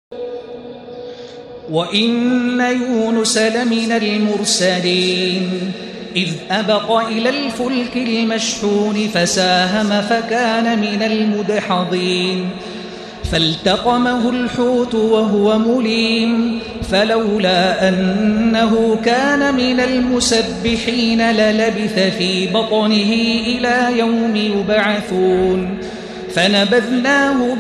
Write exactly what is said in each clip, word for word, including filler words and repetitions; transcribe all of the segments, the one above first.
وإن يونس لمن المرسلين إذ أبق إلى الفلك المشحون فساهم فكان من المدحضين فالتقمه الحوت وهو مليم فلولا أنه كان من المسبحين للبث في بطنه إلى يوم يبعثون فنبذناه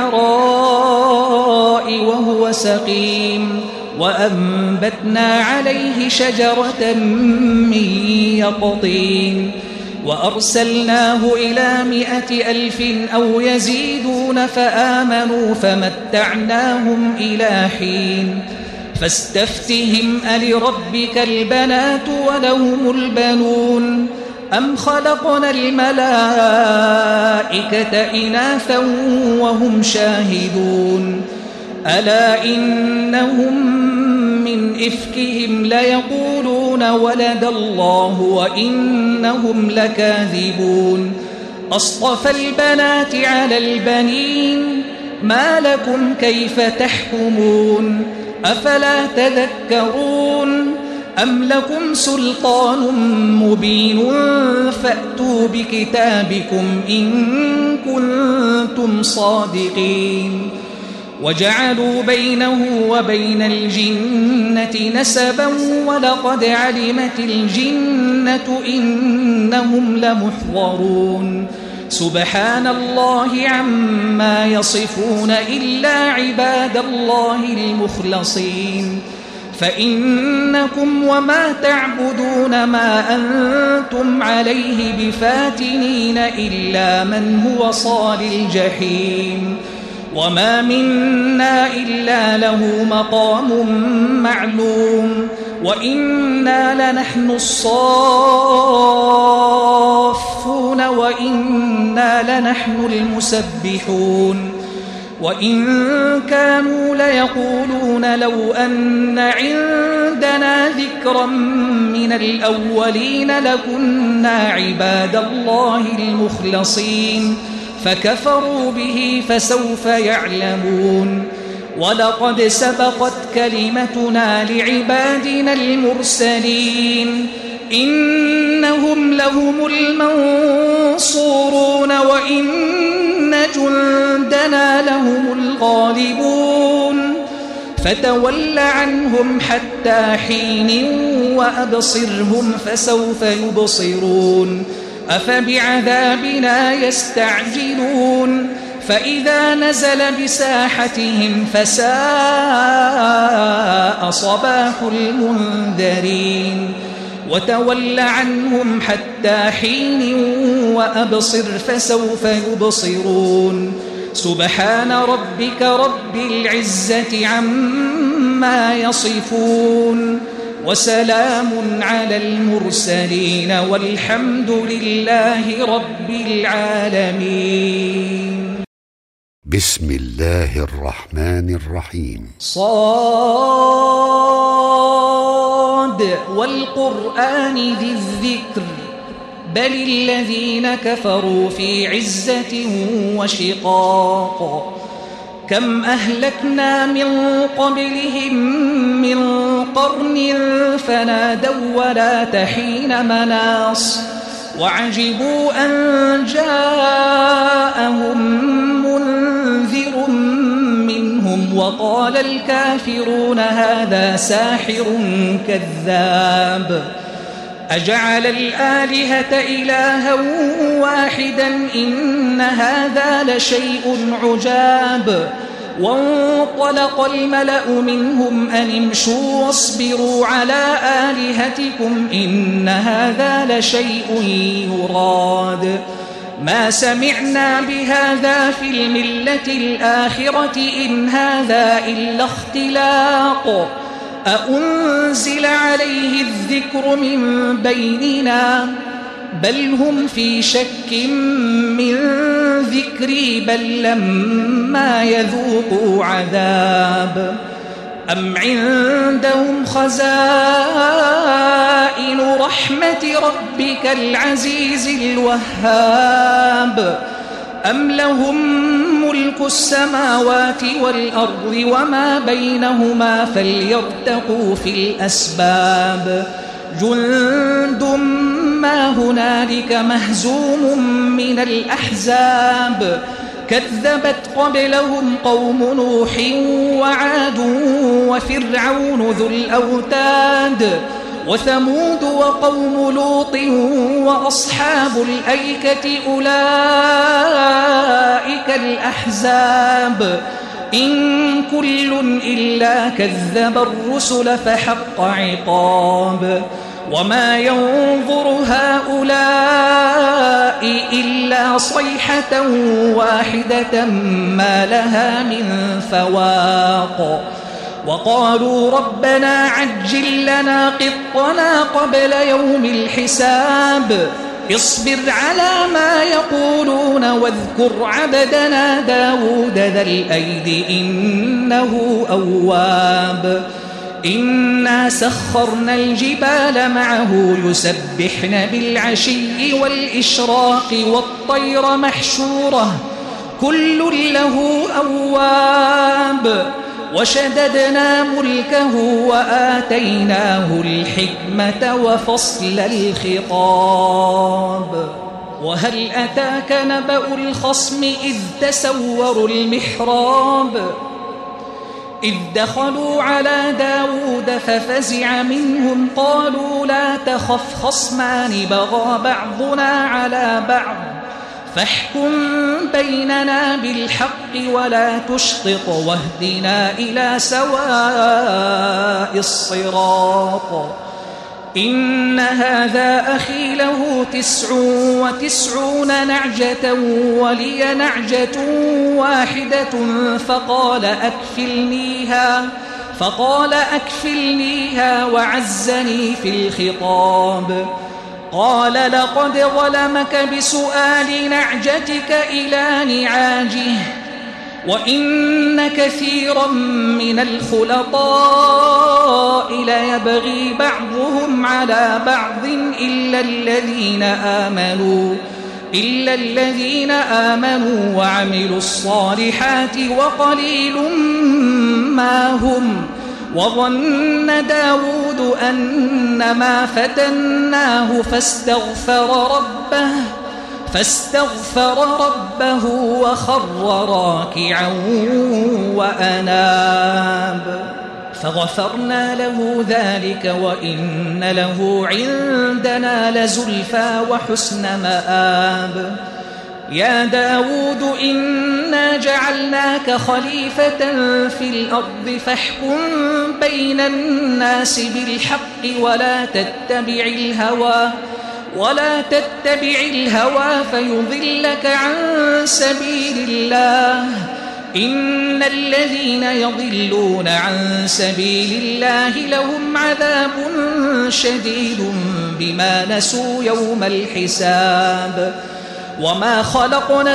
بالعراء وهو سقيم وأنبتنا عليه شجرة من يقطين وأرسلناه إلى مائة ألف أو يزيدون فآمنوا فمتعناهم إلى حين فاستفتهم ألربك البنات ولهم البنون أم خلقنا الملائكة إناثا وهم شاهدون ألا إنهم من إفكهم ليقولون ولد الله وإنهم لكاذبون أصطفى البنات على البنين ما لكم كيف تحكمون أفلا تذكرون أم لكم سلطان مبين فأتوا بكتابكم إن كنتم صادقين وجعلوا بينه وبين الجنة نسبا ولقد علمت الجنة إنهم لمحضرون سبحان الله عما يصفون إلا عباد الله المخلصين فإنكم وما تعبدون ما أنتم عليه بفاتنين إلا من هو صال الجحيم وما منا إلا له مقام معلوم وإنا لنحن الصافون وإنا لنحن المسبحون وإن كانوا ليقولون لو أن عندنا ذكرا من الأولين لكنا عباد الله المخلصين فكفروا به فسوف يعلمون ولقد سبقت كلمتنا لعبادنا المرسلين إنهم لهم المنصورون وإن جندنا لهم الغالبون فتول عنهم حتى حين وأبصرهم فسوف يبصرون أفبعذابنا يستعجلون فإذا نزل بساحتهم فساء صباح المنذرين وتول عنهم حتى حين وأبصر فسوف يبصرون سبحان ربك رب العزة عما يصفون وسلام على المرسلين والحمد لله رب العالمين. بسم الله الرحمن الرحيم. صاد والقرآن ذي الذكر بل الذين كفروا في عزة وشقاق كم أهلكنا من قبلهم من قرن فنادوا ولا تحين مناص وعجبوا أن جاءهم منذر منهم وقال الكافرون هذا ساحر كذاب أجعل الآلهة إلها واحدا إن هذا لشيء عجاب وانطلق الملأ منهم أن امشوا واصبروا على آلهتكم إن هذا لشيء يراد ما سمعنا بهذا في الملة الآخرة إن هذا إلا اختلاق أأنزل عليه الذكر من بيننا بل هم في شك من ذكري بل لما يذوقوا عذاب أم عندهم خزائن رحمة ربك العزيز الوهاب أم لهم ملك السماوات والأرض وما بينهما فليرتقوا في الأسباب جند ما هنالك مهزوم من الأحزاب كذبت قبلهم قوم نوح وعاد وفرعون ذو الأوتاد وثمود وقوم لوط وأصحاب الأيكة أولئك الأحزاب إن كل إلا كذب الرسل فحق عقاب وما ينظر هؤلاء إلا صيحة واحدة ما لها من فواق وقالوا ربنا عجل لنا قطنا قبل يوم الحساب اصبر على ما يقولون واذكر عبدنا داود ذا الأيد إنه أواب إنا سخرنا الجبال معه يسبحن بالعشي والإشراق والطير محشورة كل له أواب وشددنا ملكه وآتيناه الحكمة وفصل الخطاب وهل أتاك نبأ الخصم إذ تسوروا المحراب إذ دخلوا على داود ففزع منهم قالوا لا تخف خصمان بغى بعضنا على بعض فاحكم بيننا بالحق ولا تشطط واهدنا إلى سواء الصراط إن هذا أخي له تسع وتسعون نعجة ولي نعجة واحدة فقال أكفلنيها فقال أكفلنيها وعزني في الخطاب قال لقد ظلمك بسؤال نعجتك إلى نعاجه وإن كثيرا من الخلطاء ليبغي بعضهم على بعض إلا الذين آمنوا إلا الذين آمنوا وعملوا الصالحات وقليل ما هم وظن داود أنما فتناه فاستغفر ربه فاستغفر ربه وخر راكعا وأناب فغفرنا له ذلك وإن له عندنا لزلفى وحسن مآب يا داود إنا جعلناك خليفة في الأرض فاحكم بين الناس بالحق ولا تتبع الهوى ولا تتبع الهوى فيضلك عن سبيل الله إن الذين يضلون عن سبيل الله لهم عذاب شديد بما نسوا يوم الحساب وما خلقنا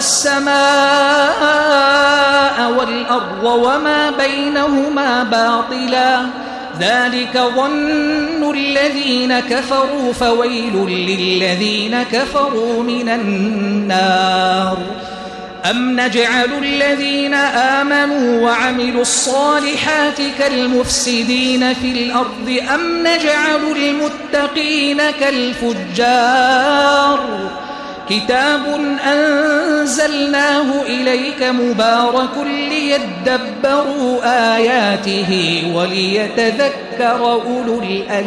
السماء والأرض وما بينهما باطلا ذلك ظن الذين كفروا فويل للذين كفروا من النار أم نجعل الذين آمنوا وعملوا الصالحات كالمفسدين في الأرض أم نجعل المتقين كالفجار كتاب أنزلناه إليك مبارك ليدبروا آياته وليتذكر أولو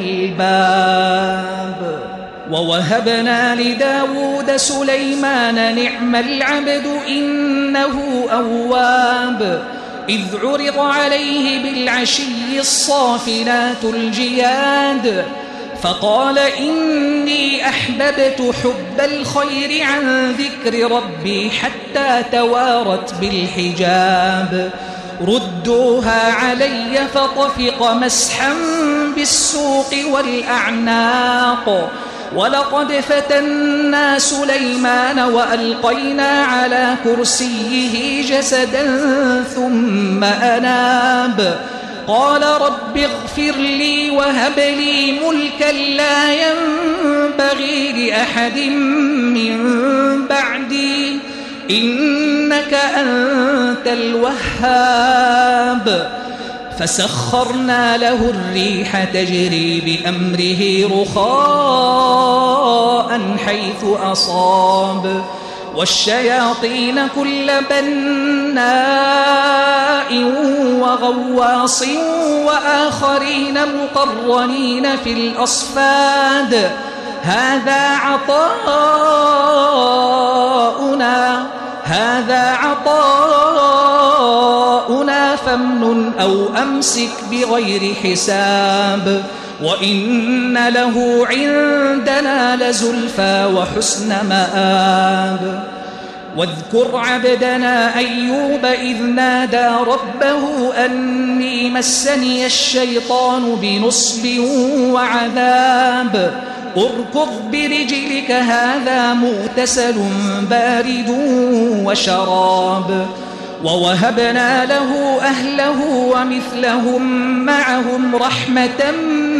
الألباب ووهبنا لداود سليمان نعم العبد إنه أواب إذ عرض عليه بالعشي الصافنات الجياد فقال إني أحببت حب الخير عن ذكر ربي حتى توارت بالحجاب ردوها علي فطفق مسحا بالسوق والأعناق ولقد فتنا سليمان وألقينا على كرسيه جسدا ثم أناب قال رب اغفر لي وهب لي ملكا لا ينبغي لأحد من بعدي إنك أنت الوهاب فسخرنا له الريح تجري بأمره رخاء حيث أصاب والشياطين كل بناء وغواص وآخرين مقرنين في الأصفاد هذا عطاؤنا هذا عطاؤنا فامنن أو أمسك بغير حساب وإن له عندنا لزلفى وحسن مآب واذكر عبدنا أيوب إذ نادى ربه أني مسني الشيطان بنصب وعذاب اركض برجلك هذا مغتسل بارد وشراب ووهبنا له أهله ومثلهم معهم رحمة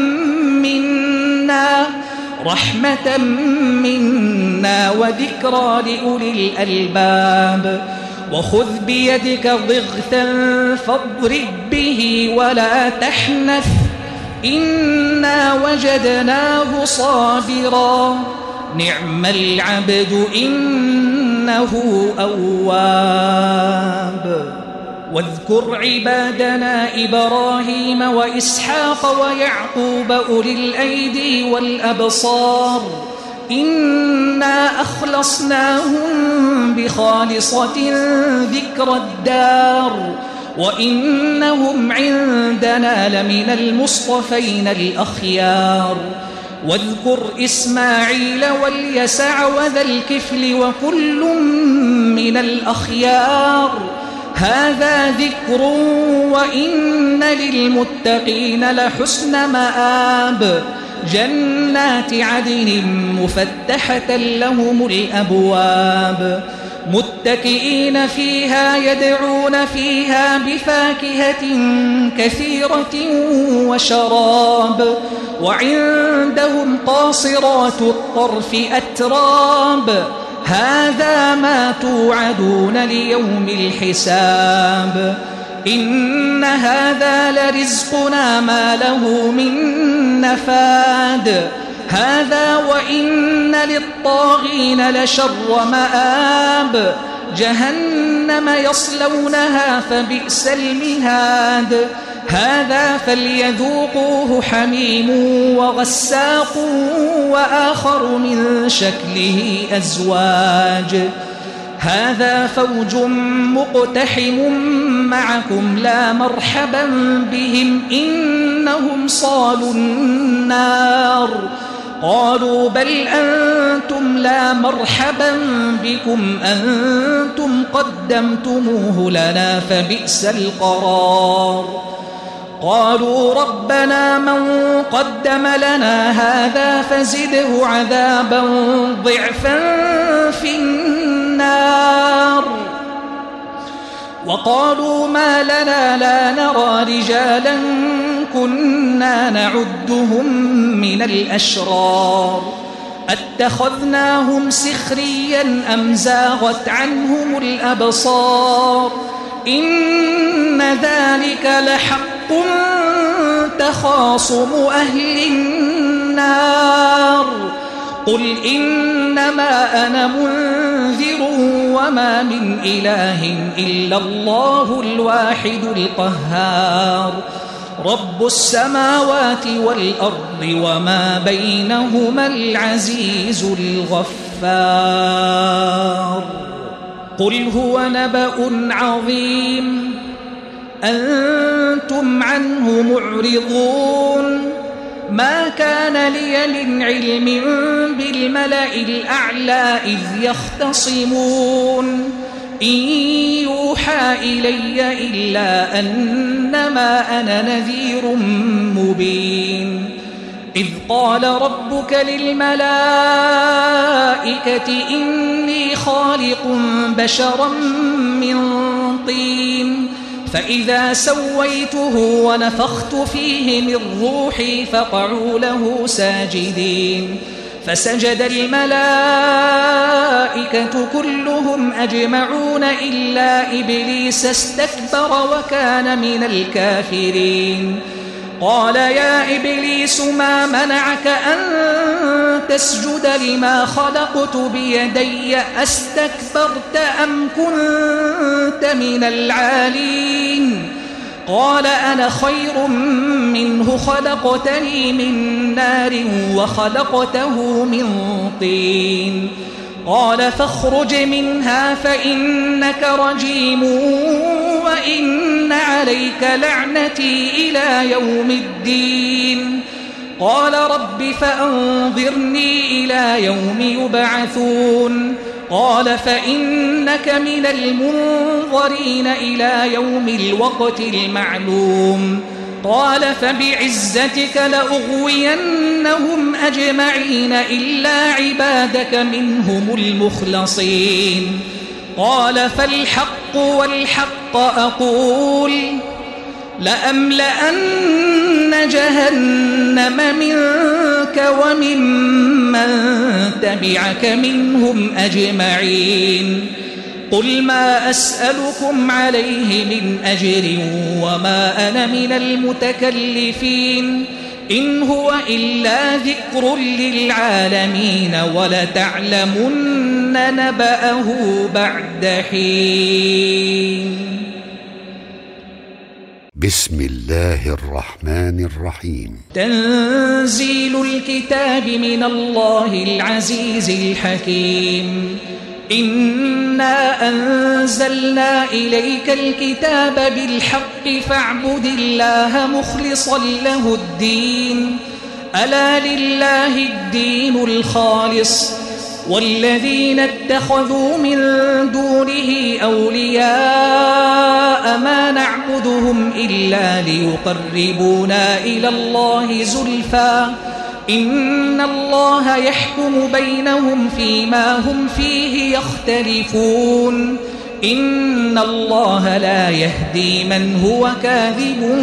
منا رحمة منا وذكرى لأولي الألباب وخذ بيدك ضغثا فاضرب به ولا تحنث إنا وجدناه صابرا نعم العبد إنه أواب واذكر عبادنا إبراهيم وإسحاق ويعقوب أولي الأيدي والأبصار إنا أخلصناهم بخالصة ذكر الدار وإنهم عندنا لمن المصطفين الأخيار واذكر إسماعيل واليسع وذا الكفل وكل من الأخيار هذا ذكر وإن للمتقين لحسن مآب جنات عدن مفتحة لهم الأبواب متكئين فيها يدعون فيها بفاكهة كثيرة وشراب وعندهم قاصرات الطرف أتراب هذا ما توعدون ليوم الحساب إن هذا لرزقنا ما له من نفاد هذا وإن للطاغين لشر مآب جهنم يصلونها فبئس المهاد هذا فليذوقوه حميم وغساق وآخر من شكله أزواج هذا فوج مقتحم معكم لا مرحبا بهم إنهم صالوا النار قالوا بل أنتم لا مرحبا بكم أنتم قدمتموه لنا فبئس القرار قالوا ربنا من قدم لنا هذا فزده عذابا ضعفا في النار وقالوا ما لنا لا نرى رجالا كنا نعدهم من الأشرار أتخذناهم سخريا أم زاغت عنهم الأبصار إن ذلك لحق تخاصم أهل النار قل إنما أنا منذر وما من إله إلا الله الواحد القهار رب السماوات والأرض وما بينهما العزيز الغفار قل هو نبأ عظيم أنتم عنه معرضون ما كان لي من علم بالملأ الأعلى إذ يختصمون إن يوحى إلي إلا أنما أنا نذير مبين إذ قال ربك للملائكة إني خالق بشرا من طين فإذا سويته ونفخت فيه من روحي فقعوا له ساجدين فسجد الملائكة كلهم أجمعون إلا إبليس استكبر وكان من الكافرين. قال يا إبليس ما منعك أن تسجد لما خلقت بيدي أستكبرت أم كنت من العالين؟ قال أنا خير منه خلقتني من نار وخلقته من طين. قال فاخرج منها فإنك رجيم وإن عليك لعنتي إلى يوم الدين. قال رب فأنظرني إلى يوم يبعثون. قال فإنك من المنظرين إلى يوم الوقت المعلوم. قال فبعزتك لأغوينهم أجمعين إلا عبادك منهم المخلصين. قال فالحق والحق أقول لأملأن جهنم منك وممن تبعك منهم أجمعين. قل ما أسألكم عليه من أجر وما أنا من المتكلفين إن هو إلا ذكر للعالمين ولتعلمن نبأه بعد حين. بسم الله الرحمن الرحيم. تنزيل الكتاب من الله العزيز الحكيم. إنا أنزلنا إليك الكتاب بالحق فاعبد الله مخلصا له الدين. ألا لله الدين الخالص والذين اتخذوا من دونه أولياء ما نعبدهم إلا ليقربونا إلى الله زلفى إن الله يحكم بينهم فيما هم فيه يختلفون. إن الله لا يهدي من هو كاذب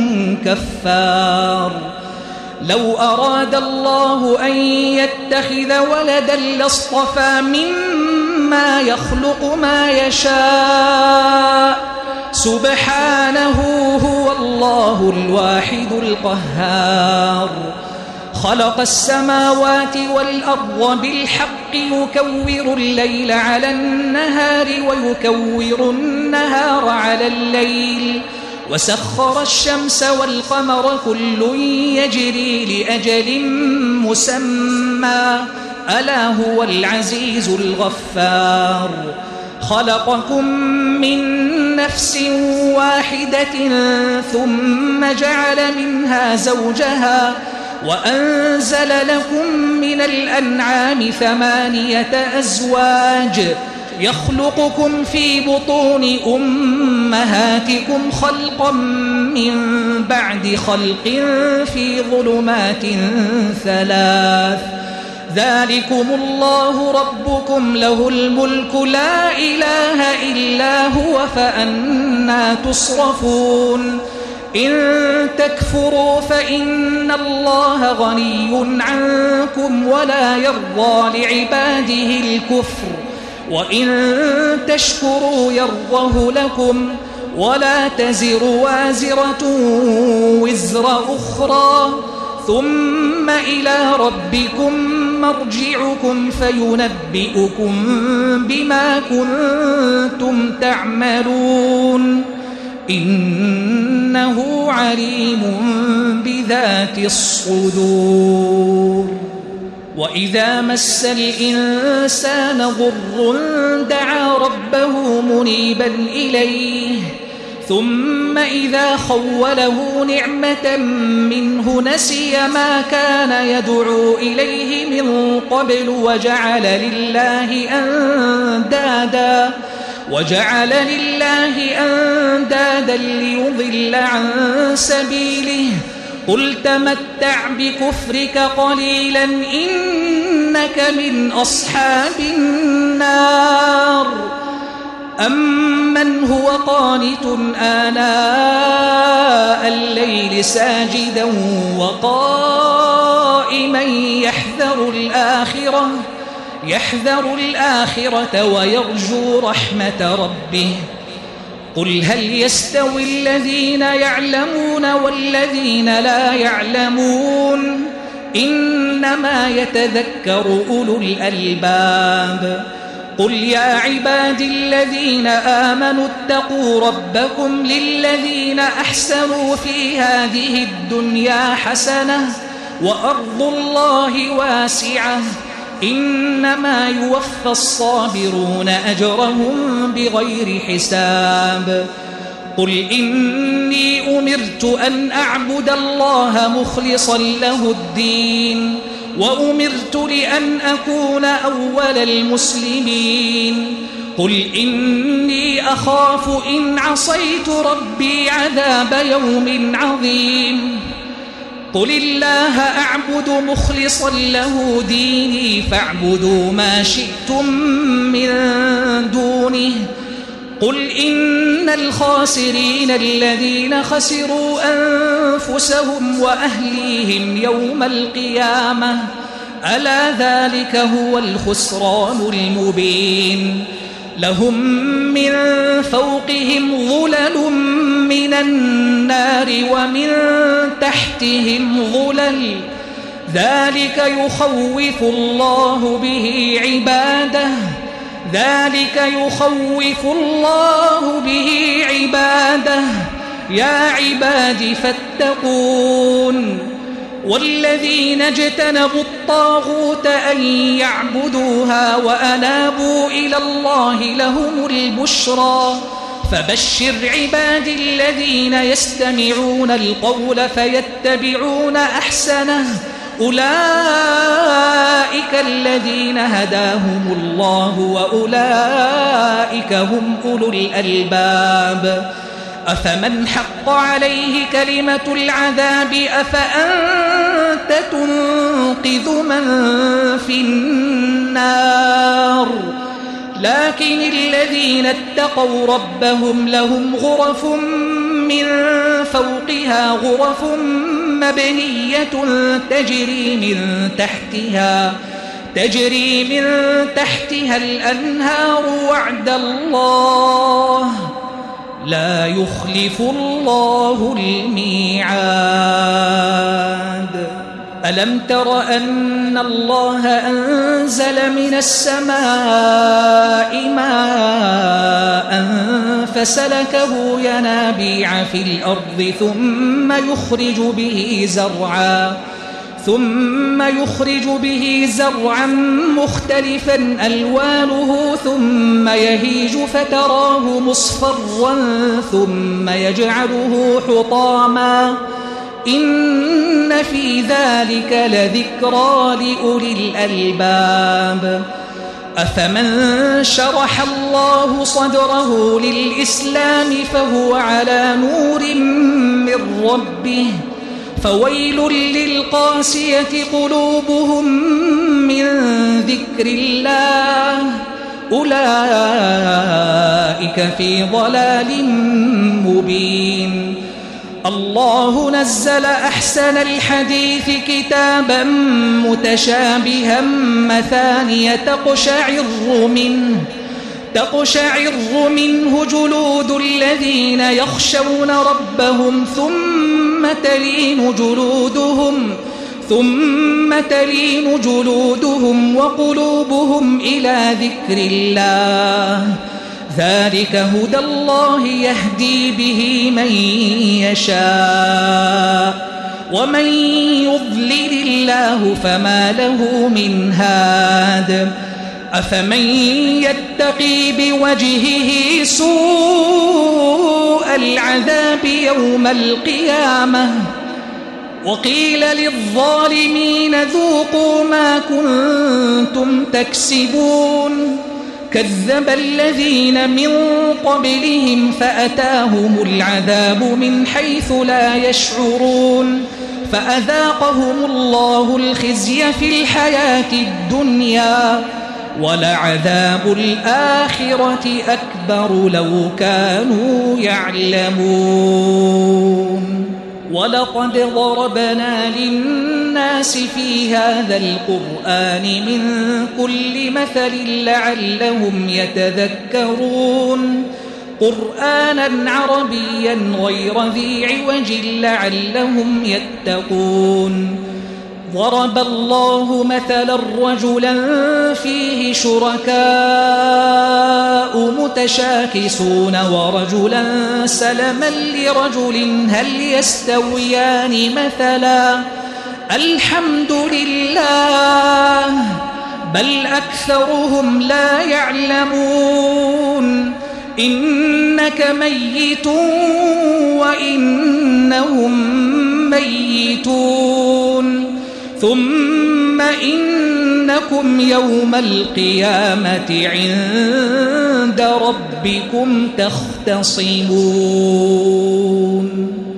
كفار. لو أراد الله أن يتخذ ولدا لاصطفى مما يخلق ما يشاء سبحانه هو الله الواحد القهار. خلق السماوات والأرض بالحق يكور الليل على النهار ويكور النهار على الليل وسخر الشمس والقمر كل يجري لأجل مسمى ألا هو العزيز الغفار. خلقكم من نفس واحدة ثم جعل منها زوجها وأنزل لكم من الأنعام ثمانية أزواج يخلقكم في بطون أمهاتكم خلقا من بعد خلق في ظلمات ثلاث. ذلكم الله ربكم له الملك لا إله إلا هو فأنى تصرفون. إن تكفروا فإن الله غني عنكم ولا يرضى لعباده الكفر وإن تشكروا يرضه لكم ولا تزر وازرة وزر أخرى ثم إلى ربكم مرجعكم فينبئكم بما كنتم تعملون إنه عليم بذات الصدور. وإذا مس الإنسان ضر دعا ربه منيبا إليه ثم إذا خوله نعمة منه نسي ما كان يدعو إليه من قبل وجعل لله أندادا وجعل لله أندادا ليضل عن سبيله قل تمتع بكفرك قليلا إنك من أصحاب النار. أمن هو قانت آناء الليل ساجدا وقائما لمن يحذر الآخرة يحذر الآخرة ويرجو رحمة ربه قل هل يستوي الذين يعلمون والذين لا يعلمون إنما يتذكر أولو الألباب قل يا عبادي الذين آمنوا اتقوا ربكم للذين أحسنوا في هذه الدنيا حسنة وأرض الله واسعة إنما يوفى الصابرون أجرهم بغير حساب قل إني أمرت أن أعبد الله مخلصا له الدين وأمرت لأن أكون أول المسلمين قل إني أخاف إن عصيت ربي عذاب يوم عظيم قل الله أعبد مخلصا له ديني فاعبدوا ما شئتم من دونه قل إن الخاسرين الذين خسروا أنفسهم وأهليهم يوم القيامة ألا ذلك هو الخسران المبين لهم من فوقهم ظلل من النار ومن تحتهم ظلل ذلك يخوف الله به عباده ذلك يخوف الله به عباده يا عباد فاتقون والذين اجتنبوا الطاغوت أن يعبدوها وأنابوا إلى الله لهم البشرى فبشر عبادي الذين يستمعون القول فيتبعون أحسنه أولئك الذين هداهم الله وأولئك هم أولو الألباب أفمن حق عليه كلمة العذاب أفأنت تنقذ من في النار لكن الذين اتقوا ربهم لهم غرف من فوقها غرف مبنية تجري من تحتها تجري من تحتها الأنهار وعد الله لا يخلف الله الميعاد ألم تر أن الله أنزل من السماء ماء فسلكه ينابيع في الأرض ثم يخرج به زرعا ثم يخرج به زرعا مختلفا ألوانه ثم يهيج فتراه مصفرا ثم يجعله حطاما إن في ذلك لذكرى لأولي الألباب أفمن شرح الله صدره للإسلام فهو على نور من ربه فويل للقاسية قلوبهم من ذكر الله أولئك في ضلال مبين الله نزل أحسن الحديث كتابا متشابها مثانية تقشعر منه تقشعر منه جلود الذين يخشون ربهم ثم تلين جلودهم ثم تلين جلودهم وقلوبهم إلى ذكر الله ذلك هدى الله يهدي به من يشاء ومن يضلل الله فما له من هاد أفمن يتقي بوجهه سوء العذاب يوم القيامة وقيل للظالمين ذوقوا ما كنتم تكسبون كذب الذين من قبلهم فأتاهم العذاب من حيث لا يشعرون فأذاقهم الله الخزي في الحياة الدنيا ولعذاب الآخرة أكبر لو كانوا يعلمون ولقد ضربنا للناس في هذا القرآن من كل مثل لعلهم يتذكرون قرآنا عربيا غير ذي عوج لعلهم يتقون ضرب الله مثلا رجلا فيه شركاء متشاكسون ورجلا سلما لرجل هل يستويان مثلا الحمد لله بل أكثرهم لا يعلمون إنك ميت وإنهم ميتون ثم إنكم يوم القيامة عند ربكم تختصمون